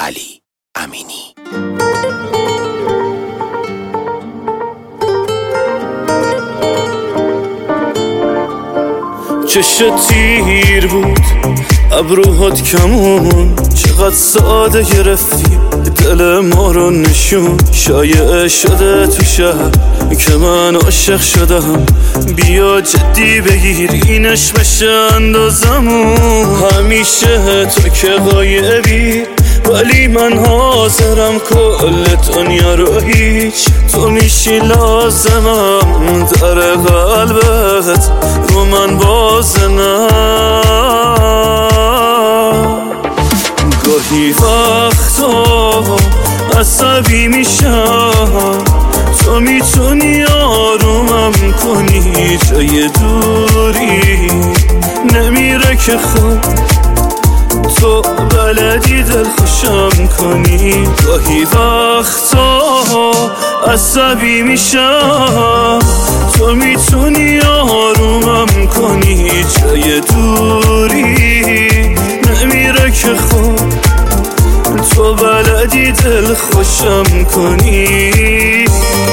علی امینی. چشت تیر بود ابروهات کمون، چقدر ساده گرفتی دل ما رو نشون. شایعه شده تو شهر که من عاشق شدم، بیا جدی بگیر اینش بشه اندازمون. همیشه تو که غایبی ولی من حاضرم کل دنیا رو هیچ تو میشی لازمم. در قلبت رو من بازنم. گاهی وقتا عصبی میشم، تو میتونی آرومم کنی. جای دوری نمیره که خوب تو بلدی دل خوشم کنی. گاهی وقتا عصبی میشم، تو میتونی آرومم کنی. جای دوری نمیره که خوب تو بلدی دل خوشم کنی.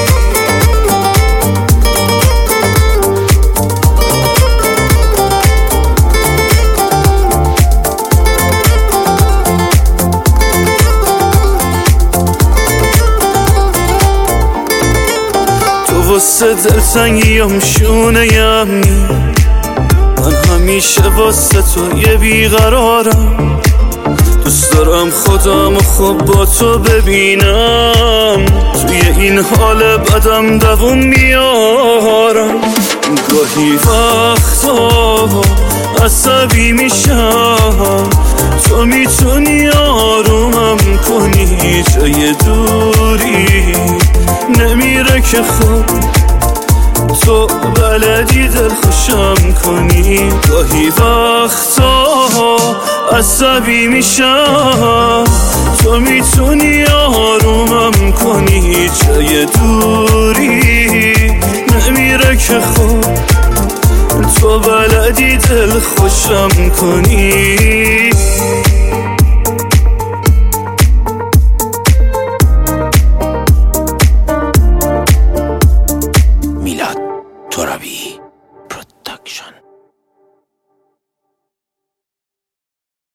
واسه دلتنگیم شونه یمنی، من همیشه واسه تو یه بیقرارم. دوست دارم خودم خوب با تو ببینم، توی این حال بدم دووم میارم. گاهی وقتا عصبی میشم، تو میتونی آرومم کنی. جای دوری نمیره که خوب تو بلدی دل خوشم کنی. گاهی وقتا عصبی میشم، تو میتونی آرومم کنی. جای دوری نمیره که خوب تو بلدی دل خوشم کنی.